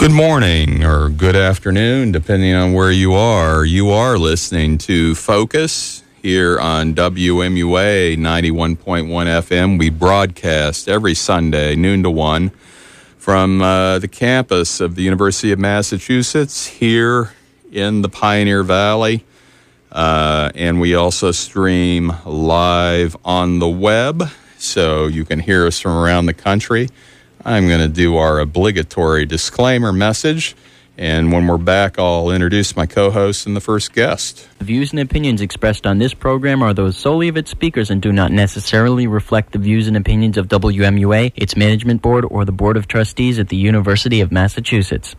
Good morning or good afternoon, depending on where you are. You are listening to Focus here on WMUA 91.1 FM. We broadcast every Sunday, noon to 1, from the campus of the University of Massachusetts here in the Pioneer Valley. And we also stream live on the web, so you can hear us from around the country. I'm going to do our obligatory disclaimer message, and when we're back, I'll introduce my co-host and the first guest. The views and opinions expressed on this program are those solely of its speakers and do not necessarily reflect the views and opinions of WMUA, its management board, or the Board of Trustees at the University of Massachusetts.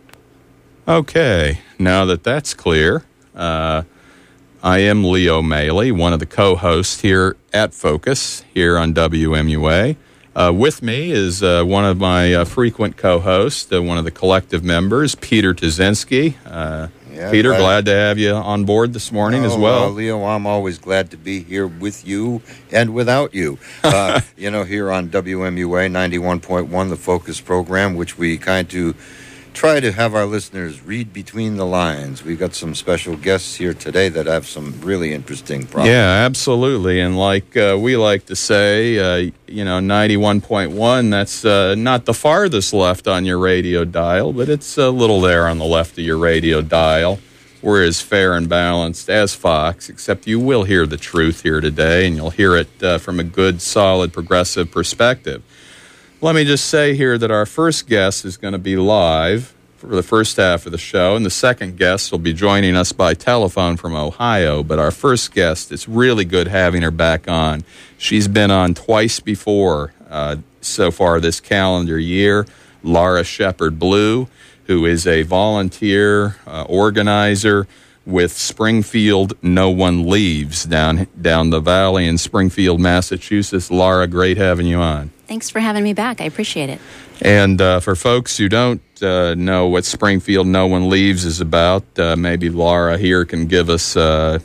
Okay, now that that's clear, I am Leo Maley, one of the co-hosts here at Focus, here on WMUA. With me is one of my frequent co-hosts, one of the collective members, Peter Tuzinski. Peter, glad to have you on board this morning as well. Leo, I'm always glad to be here with you and without you. Here on WMUA 91.1, the Focus program, which we kind of try to have our listeners read between the lines. We've got some special guests here today that have some really interesting problems. Yeah, absolutely. And like we like to say, 91.1, that's not the farthest left on your radio dial, but it's a little there on the left of your radio dial. We're as fair and balanced as Fox, except you will hear the truth here today, and you'll hear it from a good, solid, progressive perspective. Let me just say here that our first guest is going to be live for the first half of the show, and the second guest will be joining us by telephone from Ohio. But our first guest, it's really good having her back on. She's been on twice before so far this calendar year. Laura Shepard Blue, who is a volunteer organizer with Springfield No One Leaves down the valley in Springfield, Massachusetts. Laura, great having you on. Thanks for having me back. I appreciate it. And for folks who don't know what Springfield No One Leaves is about, maybe Laura here can give us, the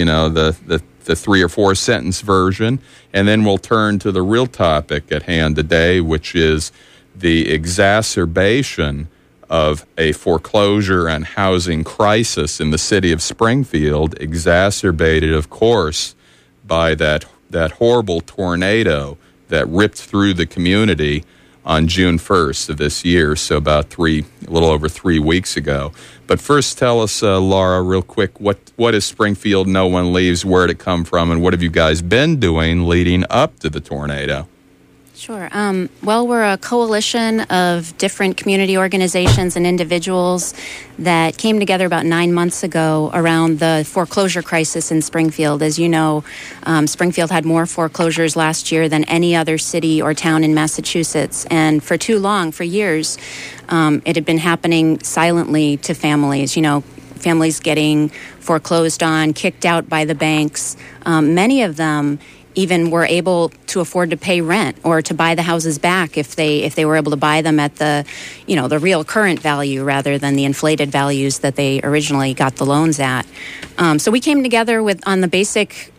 3 or 4 sentence version, and then we'll turn to the real topic at hand today, which is the exacerbation of a foreclosure and housing crisis in the city of Springfield, exacerbated, of course, by that horrible tornado that ripped through the community on June 1st of this year, so about a little over 3 weeks ago. But first, tell us, Laura, real quick, what is Springfield No One Leaves, where did it come from, and what have you guys been doing leading up to the tornado? Sure. Well, we're a coalition of different community organizations and individuals that came together about 9 months ago around the foreclosure crisis in Springfield. As you know, Springfield had more foreclosures last year than any other city or town in Massachusetts. And for years, it had been happening silently to families, families getting foreclosed on, kicked out by the banks. Many of them even were able to afford to pay rent or to buy the houses back if they were able to buy them at the real current value rather than the inflated values that they originally got the loans at. So we came together on the basic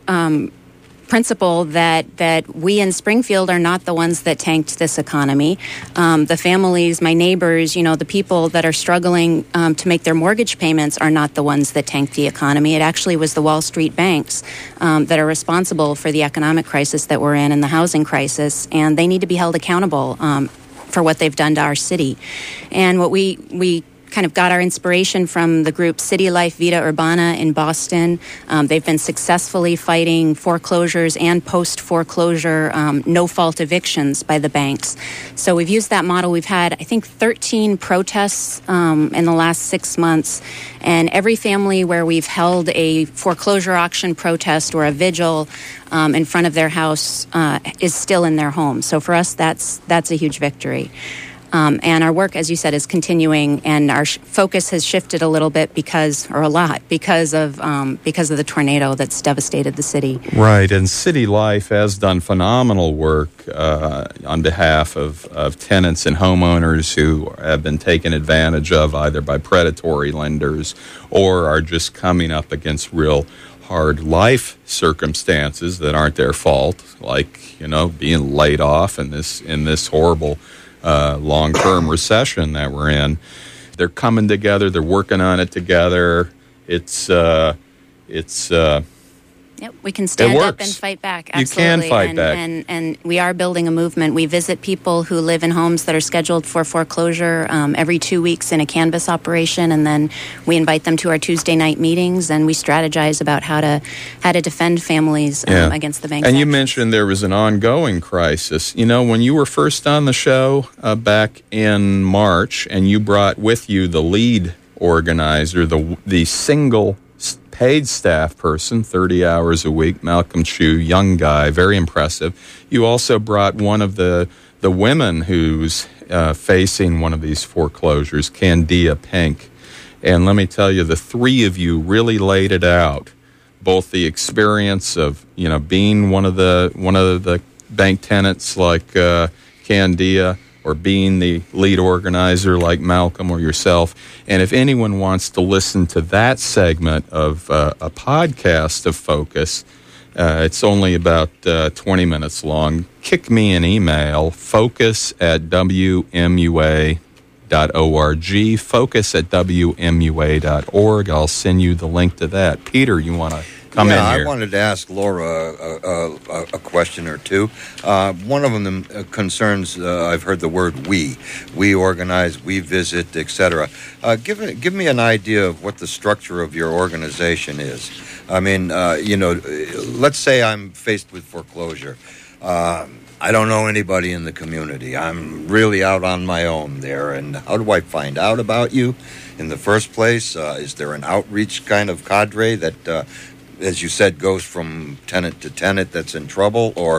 principle that we in Springfield are not the ones that tanked this economy. The families, my neighbors, the people that are struggling to make their mortgage payments are not the ones that tanked the economy. It actually was the Wall Street banks that are responsible for the economic crisis that we're in and the housing crisis, and they need to be held accountable for what they've done to our city. And what we kind of got our inspiration from the group City Life Vita Urbana in Boston. They've been successfully fighting foreclosures and post-foreclosure no-fault evictions by the banks. So we've used that model. We've had, I think, 13 protests in the last 6 months, and every family where we've held a foreclosure auction protest or a vigil in front of their house is still in their home. So for us, that's a huge victory. And our work, as you said, is continuing, and our focus has shifted a little bit because of the tornado that's devastated the city. Right, and City Life has done phenomenal work on behalf of tenants and homeowners who have been taken advantage of either by predatory lenders or are just coming up against real hard life circumstances that aren't their fault, like being laid off in this horrible long-term recession that we're in. They're coming together. They're working on it together. It's Yep, we can stand up and fight back. Absolutely. You can fight back. And we are building a movement. We visit people who live in homes that are scheduled for foreclosure every 2 weeks in a canvas operation, and then we invite them to our Tuesday night meetings, and we strategize about how to defend families against the bank. And you mentioned there was an ongoing crisis. You know, when you were first on the show back in March, and you brought with you the lead organizer, the single paid staff person, 30 hours a week, Malcolm Chu, young guy, very impressive. You also brought one of the women who's facing one of these foreclosures, Candia Pink. And let me tell you, the three of you really laid it out, both the experience of, you know, being one of the bank tenants like Candia, or being the lead organizer like Malcolm or yourself. And if anyone wants to listen to that segment of a podcast of Focus, it's only about 20 minutes long. Kick me an email, focus@wmua.org, focus@wmua.org. I'll send you the link to that. Peter, you want to come in here? I wanted to ask Laura a question or two. One of them concerns, I've heard the word we organize, we visit, etc. Give me an idea of what the structure of your organization is. I mean, let's say I'm faced with foreclosure. I don't know anybody in the community. I'm really out on my own there. And how do I find out about you in the first place? Is there an outreach kind of cadre that as you said, goes from tenant to tenant that's in trouble? Or,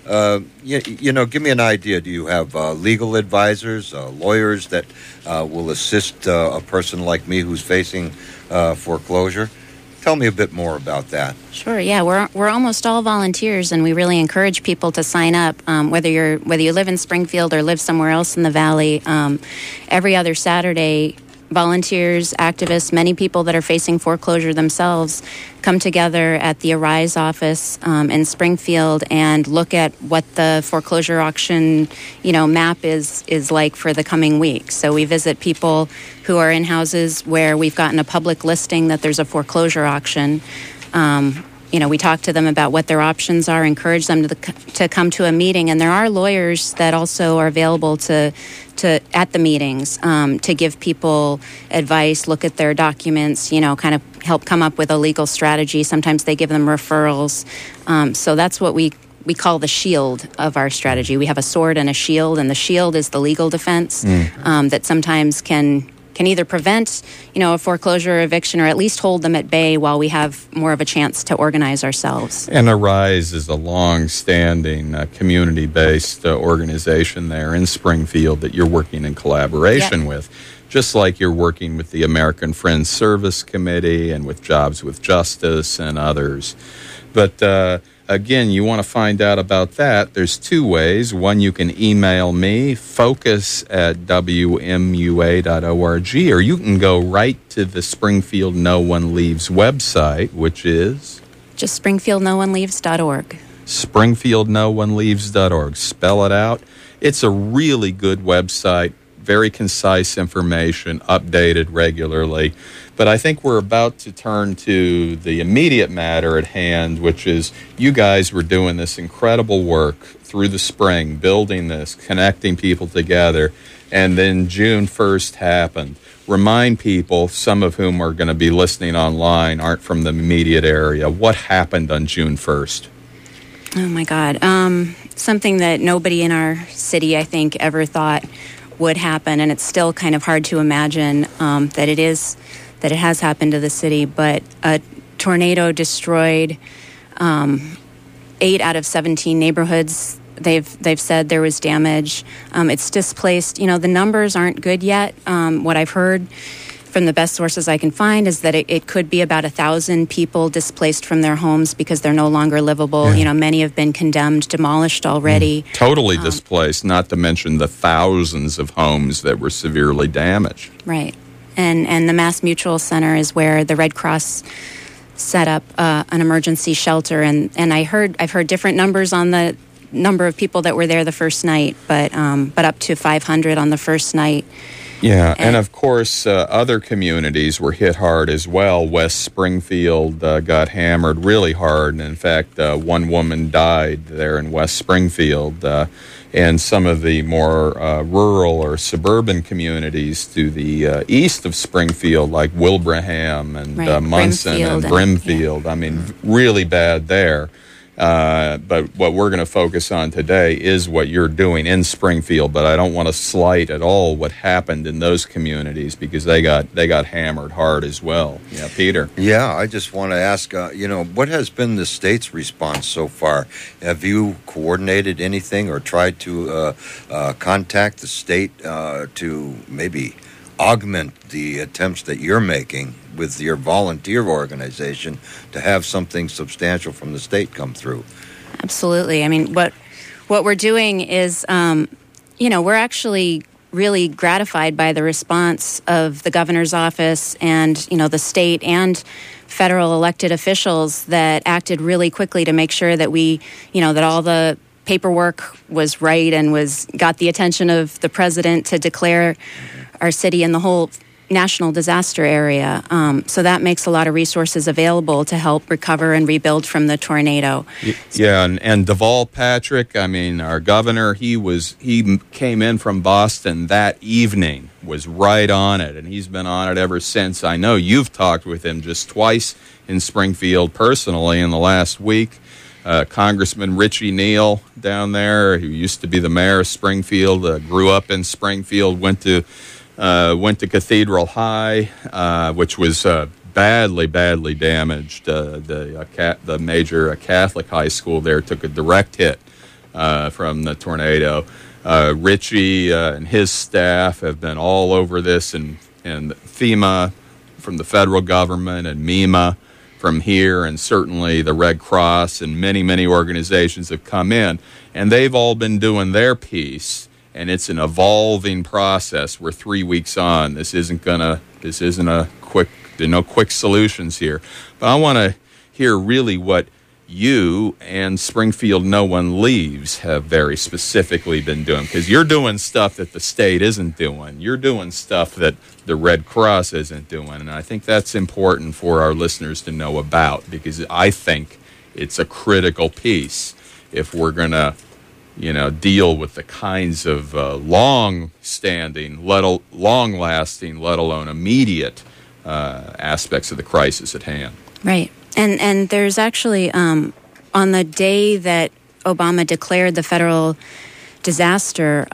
give me an idea. Do you have legal advisors, lawyers that will assist a person like me who's facing foreclosure? Tell me a bit more about that. Sure. Yeah, we're almost all volunteers, and we really encourage people to sign up. Whether you live in Springfield or live somewhere else in the valley, every other Saturday, volunteers, activists, many people that are facing foreclosure themselves come together at the Arise office in Springfield and look at what the foreclosure auction, map is like for the coming week. So we visit people who are in houses where we've gotten a public listing that there's a foreclosure auction. We talk to them about what their options are, encourage them to come to a meeting, and there are lawyers that also are available to at the meetings to give people advice, look at their documents, kind of help come up with a legal strategy. Sometimes they give them referrals. So that's what we call the shield of our strategy. We have a sword and a shield, and the shield is the legal defense that sometimes can either prevent, a foreclosure or eviction, or at least hold them at bay while we have more of a chance to organize ourselves. And Arise is a long-standing community-based organization there in Springfield that you're working in collaboration with, just like you're working with the American Friends Service Committee and with Jobs with Justice and others. But again, you want to find out about that, there's two ways. One, you can email me, focus@wmua.org, or you can go right to the Springfield No One Leaves website, which is? Just springfieldnooneleaves.org. springfieldnooneleaves.org. Spell it out. It's a really good website, very concise information, updated regularly. But I think we're about to turn to the immediate matter at hand, which is you guys were doing this incredible work through the spring, building this, connecting people together, and then June 1st happened. Remind people, some of whom are going to be listening online, aren't from the immediate area. What happened on June 1st? Oh, my God. Something that nobody in our city, I think, ever thought would happen, and it's still kind of hard to imagine that it has happened to the city, but a tornado destroyed 8 out of 17 neighborhoods. They've said there was damage. It's displaced. The numbers aren't good yet. What I've heard from the best sources I can find is that it could be about 1,000 people displaced from their homes because they're no longer livable. Yeah. Many have been condemned, demolished already. Totally displaced, not to mention the thousands of homes that were severely damaged. Right. And the Mass Mutual Center is where the Red Cross set up an emergency shelter. And I've heard different numbers on the number of people that were there the first night, but up to 500 on the first night. Yeah, and of course, other communities were hit hard as well. West Springfield got hammered really hard, and in fact, one woman died there in West Springfield. And some of the more rural or suburban communities to the east of Springfield, like Wilbraham and Munson and Brimfield, I mean, really bad there. But what we're going to focus on today is what you're doing in Springfield. But I don't want to slight at all what happened in those communities because they got hammered hard as well. Yeah, Peter. Yeah, I just want to ask, what has been the state's response so far? Have you coordinated anything or tried to contact the state to maybe augment the attempts that you're making with your volunteer organization to have something substantial from the state come through? Absolutely. I mean, what we're doing is, we're actually really gratified by the response of the governor's office and, the state and federal elected officials that acted really quickly to make sure that that all the paperwork was right and got the attention of the president to declare our city and the whole national disaster area. So that makes a lot of resources available to help recover and rebuild from the tornado. Yeah, and Deval Patrick, I mean, our governor, he came in from Boston that evening, was right on it, and he's been on it ever since. I know you've talked with him just twice in Springfield personally in the last week. Congressman Richie Neal down there, who used to be the mayor of Springfield, grew up in Springfield, went to Cathedral High, which was badly damaged. The major Catholic high school there took a direct hit from the tornado. Richie and his staff have been all over this, and FEMA from the federal government and MEMA from here, and certainly the Red Cross and many organizations have come in, and they've all been doing their piece. And it's an evolving process. We're 3 weeks on. This isn't a quick. There are no quick solutions here. But I want to hear really what you and Springfield No One Leaves have very specifically been doing, because you're doing stuff that the state isn't doing. You're doing stuff that the Red Cross isn't doing, and I think that's important for our listeners to know about, because I think it's a critical piece if we're going to deal with the kinds of long-standing, long-lasting, let alone immediate aspects of the crisis at hand. Right. And there's actually, on the day that Obama declared the federal disaster,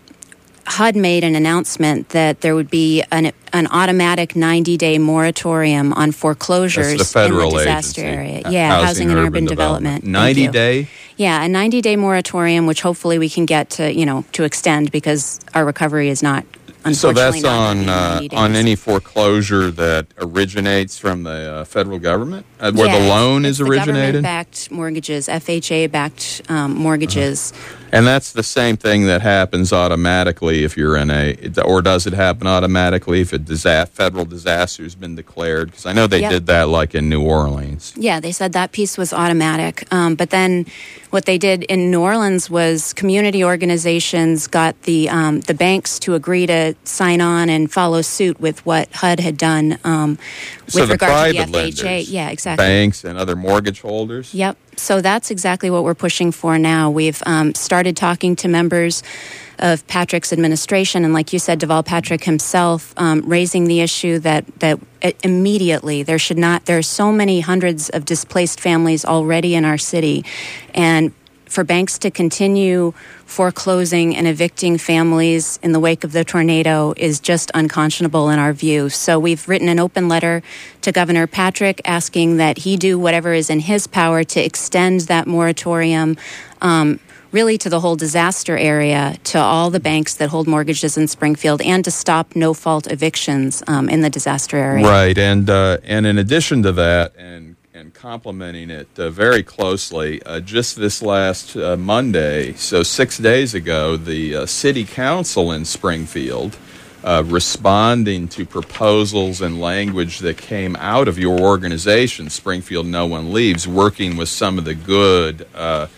HUD made an announcement that there would be an automatic 90-day moratorium on foreclosures That's the federal in the disaster agency. area. Yeah, Housing and Urban Development. 90-day? Yeah, a 90-day moratorium, which hopefully we can get to extend, because our recovery is not, unfortunately, so that's on any foreclosure that originates from the federal government, where the loan is originated? Government-backed mortgages, FHA-backed mortgages. And that's the same thing that happens automatically if you're in or does it happen automatically if a federal disaster has been declared? Because I know they did that like in New Orleans. Yeah, they said that piece was automatic. But then what they did in New Orleans was community organizations got the banks to agree to sign on and follow suit with what HUD had done with regard to the FHA. Lenders, yeah, exactly. Banks and other mortgage holders. Yep. So that's exactly what we're pushing for now. We've started talking to members of Patrick's administration, and like you said, Deval Patrick himself, raising the issue that immediately there are so many hundreds of displaced families already in our city, and for banks to continue foreclosing and evicting families in the wake of the tornado is just unconscionable in our view. So we've written an open letter to Governor Patrick asking that he do whatever is in his power to extend that moratorium really to the whole disaster area, to all the banks that hold mortgages in Springfield, and to stop no-fault evictions in the disaster area. Right, and in addition to that, and complementing it very closely, just this last Monday, so 6 days ago, the City Council in Springfield, responding to proposals and language that came out of your organization, Springfield No One Leaves, working with some of the good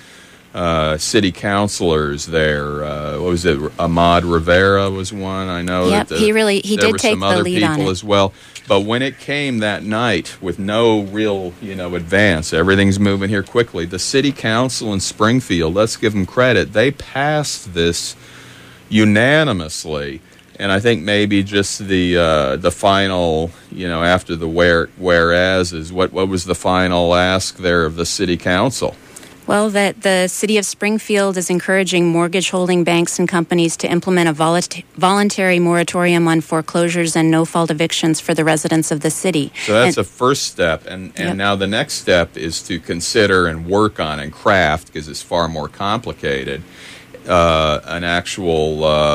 city councilors there. What was it? Ahmad Rivera was one. I know. Yep, that he there did were take some the other lead on people it as well. But when it came that night with no real, advance, everything's moving here quickly. The city council in Springfield, let's give them credit, they passed this unanimously. And I think maybe just the final, after the whereas is what was the final ask there of the city council? Well, that the city of Springfield is encouraging mortgage holding banks and companies to implement a voluntary moratorium on foreclosures and no-fault evictions for the residents of the city. So that's a first step. And Yep. now the next step is to consider and work on and craft, because it's far more complicated, an actual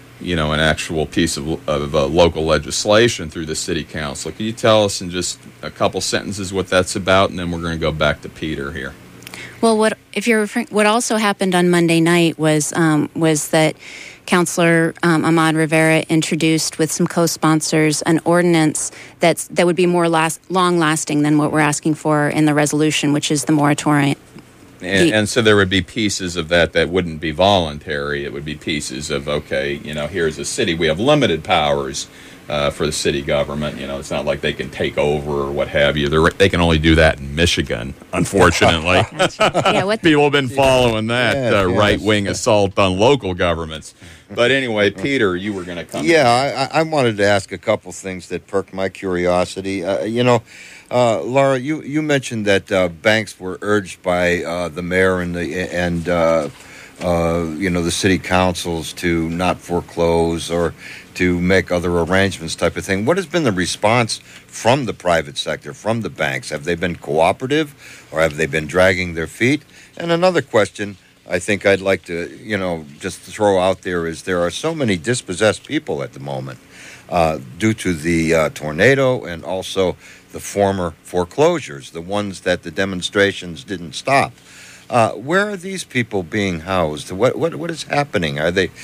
piece of local legislation through the city council. Can you tell us in just a couple sentences what that's about, and then we're going to go back to Peter here. Well, what also happened on Monday night was that Councilor Ahmad Rivera introduced with some co-sponsors an ordinance that would be more long-lasting than what we're asking for in the resolution, which is the moratorium. And so there would be pieces of that wouldn't be voluntary. It would be pieces of, here's a city. We have limited powers for the city government. It's not like they can take over or what have you. They can only do that in Michigan, unfortunately. People have been following that right-wing assault on local governments. But anyway, Peter, you were going to come. Yeah, I wanted to ask a couple things that perked my curiosity. Laura, you mentioned that banks were urged by the mayor and the city councils to not foreclose or to make other arrangements type of thing. What has been the response from the private sector, from the banks? Have they been cooperative or have they been dragging their feet? And another question I think I'd like to, just throw out there is there are so many dispossessed people at the moment due to the tornado and also the former foreclosures, the ones that the demonstrations didn't stop. Where are these people being housed? What is happening? Are they,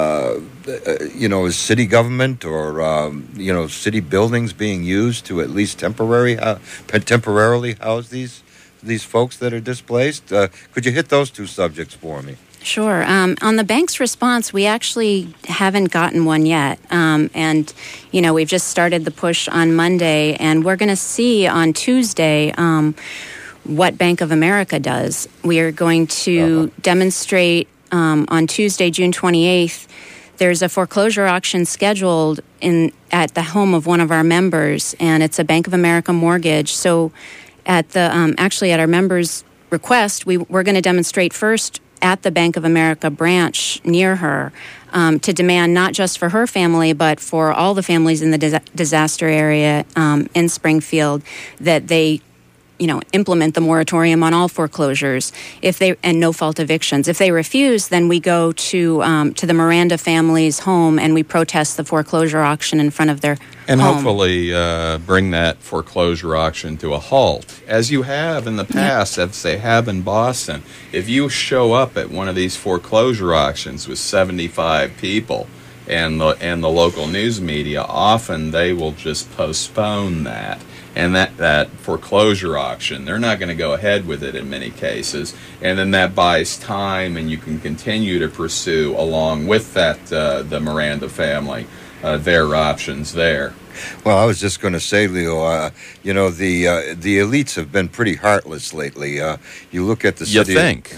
is city government or city buildings being used to at least temporarily house these folks that are displaced? Could you hit those two subjects for me? Sure. On the bank's response, we actually haven't gotten one yet. And we've just started the push on Monday, and we're going to see on Tuesday what Bank of America does. We are going to demonstrate on Tuesday, June 28th. There's a foreclosure auction scheduled at the home of one of our members, and it's a Bank of America mortgage. So at our members' request, we're going to demonstrate first at the Bank of America branch near her to demand not just for her family, but for all the families in the disaster area in Springfield that they implement the moratorium on all foreclosures and no-fault evictions. If they refuse, then we go to the Miranda family's home and we protest the foreclosure auction in front of their and home. Hopefully bring that foreclosure auction to a halt, as you have in the past, as they have in Boston. If you show up at one of these foreclosure auctions with 75 people and the local news media, often they will just postpone that. And that foreclosure auction, they're not going to go ahead with it in many cases. And then that buys time, and you can continue to pursue, along with that, the Miranda family, their options there. Well, I was just going to say, Leo, the elites have been pretty heartless lately. You look at the city. You think?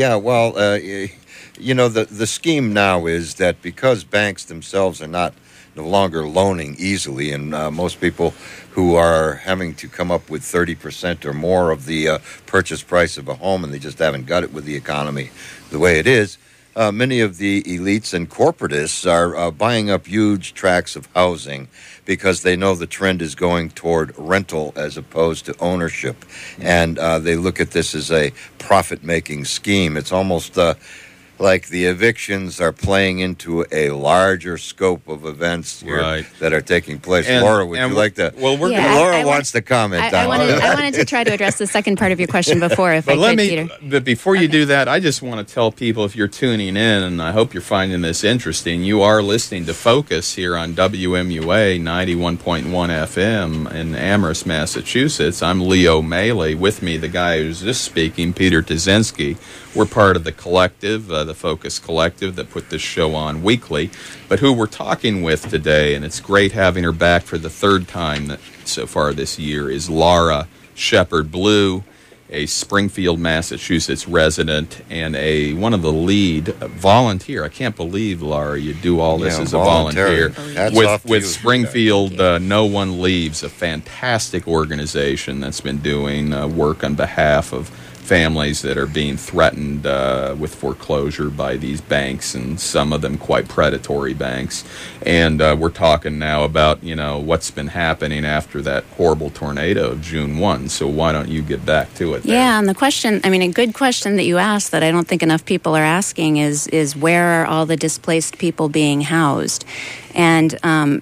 The scheme now is that because banks themselves are no longer loaning easily, and most people who are having to come up with 30% or more of the purchase price of a home, and they just haven't got it with the economy the way it is, many of the elites and corporatists are buying up huge tracts of housing because they know the trend is going toward rental as opposed to ownership. And they look at this as a profit-making scheme. It's almost like the evictions are playing into a larger scope of events here that are taking place. Laura, would you like to? Well, Laura wants to comment. I wanted to try to address the second part of your question before, if Peter. But before you do that, I just want to tell people, if you're tuning in, and I hope you're finding this interesting, you are listening to Focus here on WMUA 91.1 FM in Amherst, Massachusetts. I'm Leo Maley. With me, the guy who's just speaking, Peter Tazinski. We're part of the collective, the Focus Collective, that put this show on weekly. But who we're talking with today, and it's great having her back for the third time so far this year, is Laura Shepard Blue, a Springfield, Massachusetts resident and one of the lead volunteer. I can't believe, Laura, you do all this as a volunteer with Springfield. No One Leaves, a fantastic organization that's been doing work on behalf of families that are being threatened with foreclosure by these banks, and some of them quite predatory banks. And we're talking now about, what's been happening after that horrible tornado of June 1. So why don't you get back to it there? Yeah, and the question, a good question that you asked that I don't think enough people are asking is where are all the displaced people being housed? And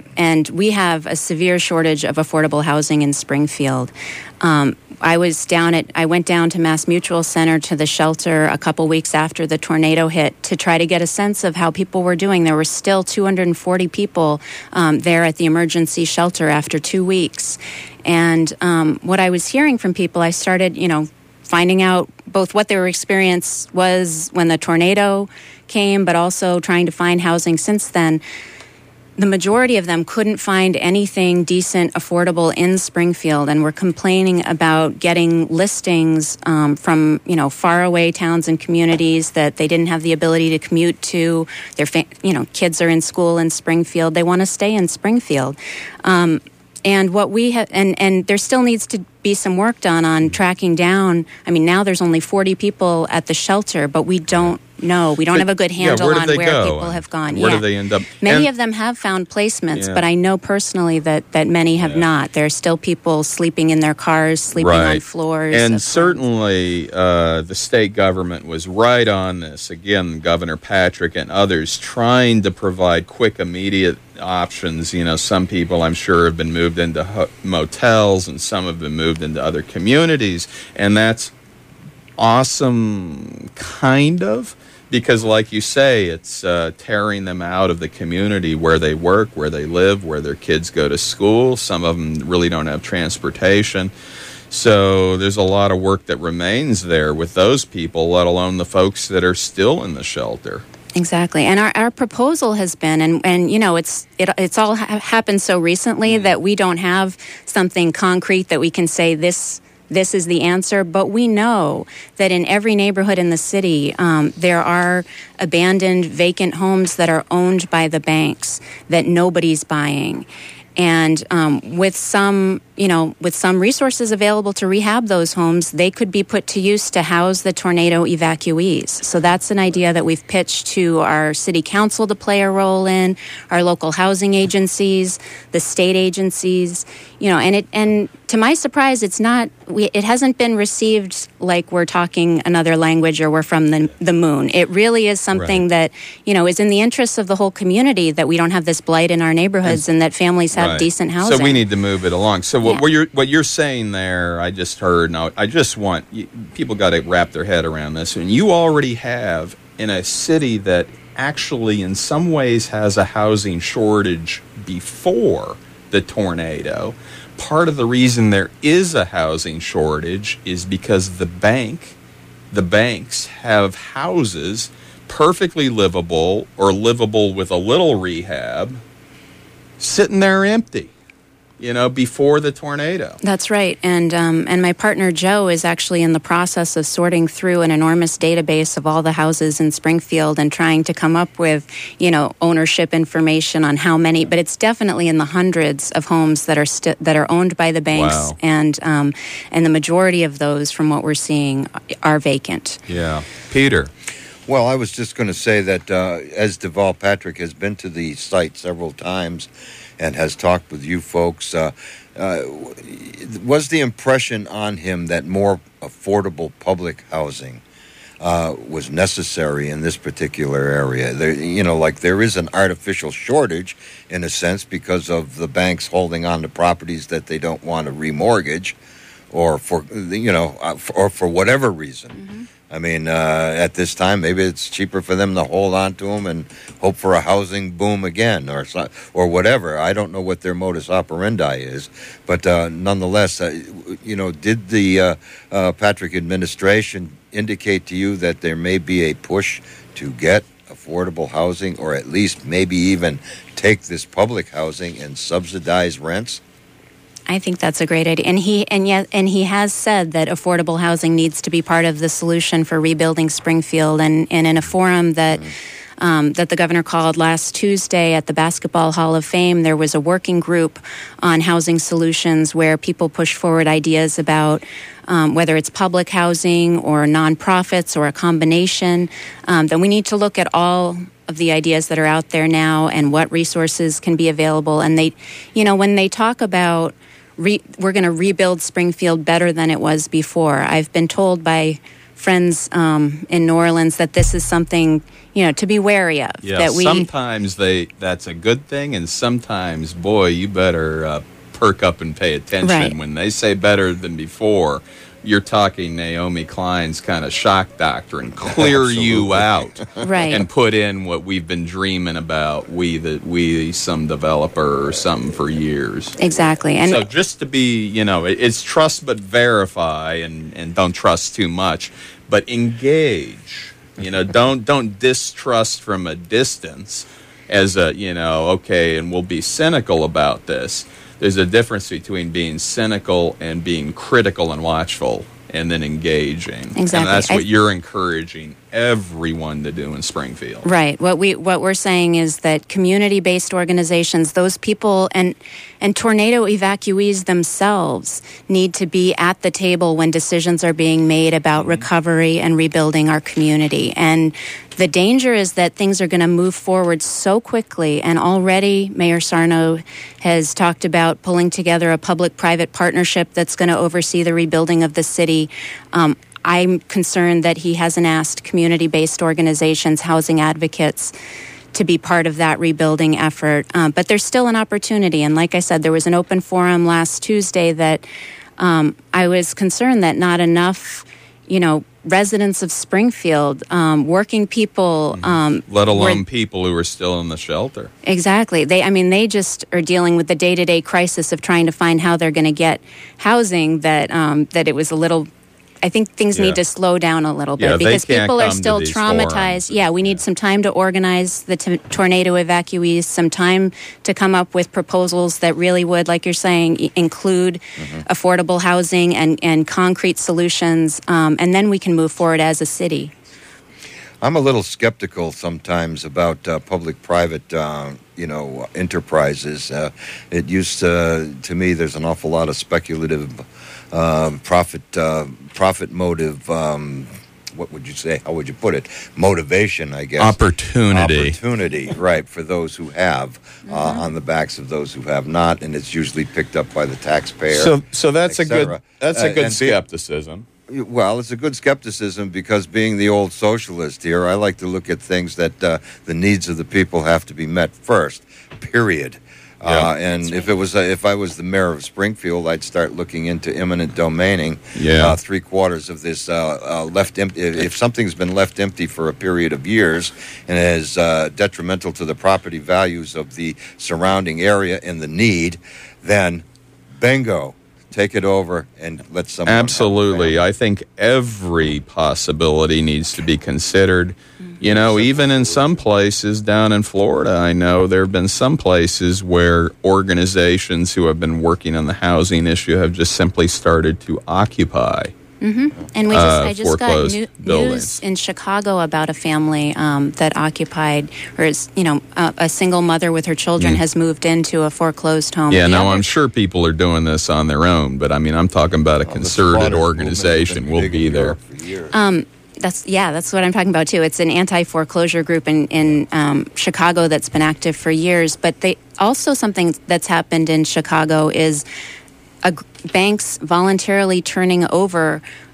we have a severe shortage of affordable housing in Springfield. I went down to Mass Mutual Center to the shelter a couple weeks after the tornado hit to try to get a sense of how people were doing. There were still 240 people there at the emergency shelter after 2 weeks. And what I was hearing from people, I started, finding out both what their experience was when the tornado came, but also trying to find housing since then. The majority of them couldn't find anything decent, affordable in Springfield, and were complaining about getting listings from, faraway towns and communities that they didn't have the ability to commute to. Their, kids are in school in Springfield. They want to stay in Springfield. And what we have, and there still needs to be some work done on tracking down. Now there's only 40 people at the shelter, but we don't know. We don't have a good handle on where people have gone. Where do they end up? Many of them have found placements, but I know personally that many have not. There are still people sleeping in their cars, sleeping on floors. And certainly the state government was right on this. Again, Governor Patrick and others trying to provide quick, immediate options. Some people, I'm sure, have been moved into motels, and some have been moved into other communities. And that's awesome, kind of, because like you say, it's tearing them out of the community where they work, where they live, where their kids go to school. Some of them really don't have transportation. So there's a lot of work that remains there with those people, let alone the folks that are still in the shelter. Exactly. And our proposal has been, and it's all happened so recently that we don't have something concrete that we can say this is the answer, but we know that in every neighborhood in the city, there are abandoned, vacant homes that are owned by the banks that nobody's buying. And with some resources available to rehab those homes, they could be put to use to house the tornado evacuees. So that's an idea that we've pitched to our city council to play a role in, our local housing agencies, the state agencies, and to my surprise, it hasn't been received like we're talking another language or we're from the moon. It really is something that, is in the interests of the whole community, that we don't have this blight in our neighborhoods and that families have decent housing. So we need to move it along. So what you're saying there, I just heard. Now, I just want people got to wrap their head around this. And you already have in a city that actually, in some ways, has a housing shortage before the tornado. Part of the reason there is a housing shortage is because the banks have houses perfectly livable or livable with a little rehab sitting there empty, before the tornado. That's right. And my partner Joe is actually in the process of sorting through an enormous database of all the houses in Springfield and trying to come up with, ownership information on how many, but it's definitely in the hundreds of homes that are owned by the banks. Wow. And the majority of those, from what we're seeing, are vacant. Yeah. Peter. Well, I was just going to say that as Deval Patrick has been to the site several times and has talked with you folks, was the impression on him that more affordable public housing was necessary in this particular area. There, there is an artificial shortage in a sense because of the banks holding on to properties that they don't want to remortgage, or for whatever reason. Mm-hmm. I mean, at this time, maybe it's cheaper for them to hold on to them and hope for a housing boom again, or whatever. I don't know what their modus operandi is, but nonetheless, did the Patrick administration indicate to you that there may be a push to get affordable housing, or at least maybe even take this public housing and subsidize rents? I think that's a great idea, and he has said that affordable housing needs to be part of the solution for rebuilding Springfield. And in a forum that the governor called last Tuesday at the Basketball Hall of Fame, there was a working group on housing solutions where people push forward ideas about whether it's public housing or nonprofits or a combination. Then we need to look at all of the ideas that are out there now and what resources can be available. And when they talk about we're going to rebuild Springfield better than it was before, I've been told by friends in New Orleans that this is something to be wary of. Yeah, sometimes that's a good thing, and sometimes, boy, you better perk up and pay attention. Right. When they say better than before, you're talking Naomi Klein's kind of shock doctrine. Clear you out, right, and put in what we've been dreaming about. Some developer or something for years. Exactly, and so just to be, it's trust but verify, and don't trust too much, but engage. Don't distrust from a distance as okay, and we'll be cynical about this. There's a difference between being cynical and being critical and watchful, and then engaging. Exactly. And that's what you're encouraging everyone to do in Springfield. Right. What we're saying is that community-based organizations, those people and tornado evacuees themselves need to be at the table when decisions are being made about recovery and rebuilding our community. And the danger is that things are going to move forward so quickly, and already Mayor Sarno has talked about pulling together a public-private partnership that's going to oversee the rebuilding of the city. I'm concerned that he hasn't asked community-based organizations, housing advocates, to be part of that rebuilding effort. But there's still an opportunity. And like I said, there was an open forum last Tuesday that I was concerned that not enough, residents of Springfield, working people, let alone people who are still in the shelter. Exactly. They just are dealing with the day-to-day crisis of trying to find how they're going to get housing. That it was a little. I think things need to slow down a little bit because people are still traumatized. Yeah, we need some time to organize the tornado evacuees, some time to come up with proposals that really would, like you're saying, include affordable housing and concrete solutions, and then we can move forward as a city. I'm a little skeptical sometimes about public-private, enterprises. It used to me, there's an awful lot of speculative profit motive. What would you say? How would you put it? Motivation, I guess. Opportunity, right, for those who have on the backs of those who have not, and it's usually picked up by the taxpayer. So that's a good skepticism. Well, it's a good skepticism because being the old socialist here, I like to look at things that the needs of the people have to be met first, period. And if I was the mayor of Springfield, I'd start looking into eminent domaining. 3/4 of this left empty. If something's been left empty for a period of years and is detrimental to the property values of the surrounding area and the need, then bingo. Take it over and let someone. Absolutely. I think every possibility needs to be considered. Even in some places down in Florida, I know there have been some places where organizations who have been working on the housing issue have just simply started to occupy. And I just got news in Chicago about a family that occupied, or is, a single mother with her children has moved into a foreclosed home. Yeah, I'm sure people are doing this on their own, but I'm talking about a concerted organization. We'll be there. That's what I'm talking about too. It's an anti-foreclosure group in Chicago that's been active for years. But something that's happened in Chicago is banks voluntarily turning over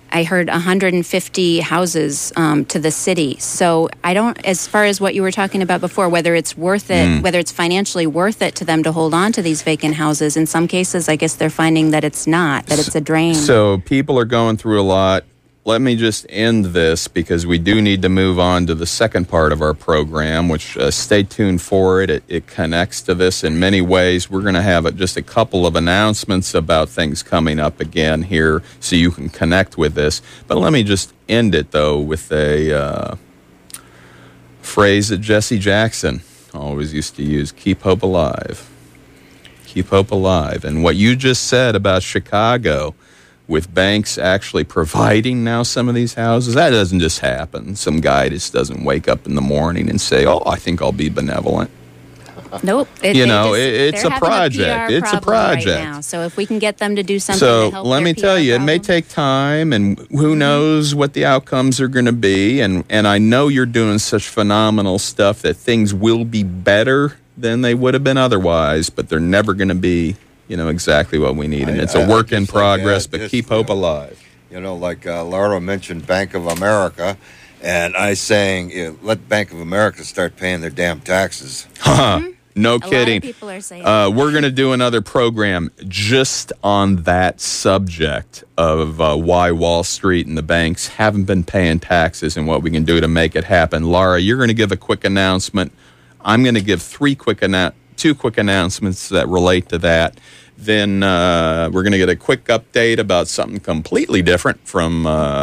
I heard 150 houses to the city. So I don't, as far as what you were talking about before, whether it's worth it, whether it's financially worth it to them to hold on to these vacant houses. In some cases, I guess they're finding that it's not, that it's a drain. So people are going through a lot. Let me just end this because we do need to move on to the second part of our program, which stay tuned for it. It connects to this in many ways. We're going to have just a couple of announcements about things coming up again here so you can connect with this. But let me just end it, though, with a phrase that Jesse Jackson always used to use, keep hope alive. Keep hope alive. And what you just said about Chicago, with banks actually providing now some of these houses, that doesn't just happen. Some guy just doesn't wake up in the morning and say, oh, I think I'll be benevolent. Nope. It's a project. It's a project. Right now. So if we can get them to do something to help let me tell you, problem. It may take time, and who knows what the outcomes are going to be. And I know you're doing such phenomenal stuff that things will be better than they would have been otherwise, but they're never going to be exactly what we need, and it's a work in progress, but keep hope alive. Like Laura mentioned Bank of America, and I saying, let Bank of America start paying their damn taxes. No kidding. Lot of people are saying we're going to do another program just on that subject of why Wall Street and the banks haven't been paying taxes and what we can do to make it happen. Laura, you're going to give a quick announcement. I'm going to give two quick announcements that relate to that. Then we're going to get a quick update about something completely different from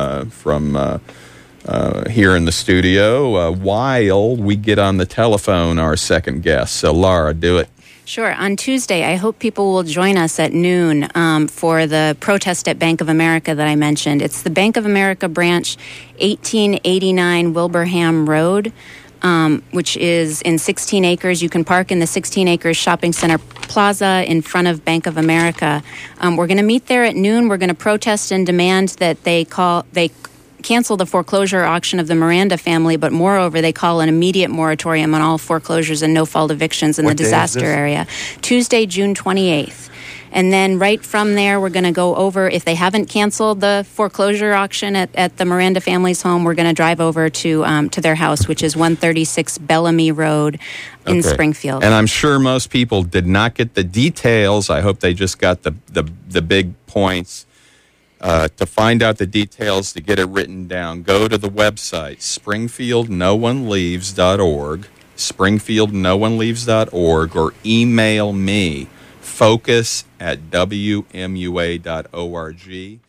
here in the studio while we get on the telephone our second guest. So, Laura, do it. Sure. On Tuesday, I hope people will join us at noon for the protest at Bank of America that I mentioned. It's the Bank of America branch, 1889 Wilbraham Road. Which is in 16 acres. You can park in the 16 acres shopping center plaza in front of Bank of America. We're going to meet there at noon. We're going to protest and demand that they cancel the foreclosure auction of the Miranda family, but moreover, they call an immediate moratorium on all foreclosures and no-fault evictions in the disaster area. Tuesday, June 28th. And then right from there, we're going to go over, if they haven't canceled the foreclosure auction at the Miranda family's home, we're going to drive over to their house, which is 136 Bellamy Road in Springfield. And I'm sure most people did not get the details. I hope they just got the big points. To find out the details, to get it written down, go to the website, springfieldnooneleaves.org, springfieldnooneleaves.org, or email me, focus@wmua.org.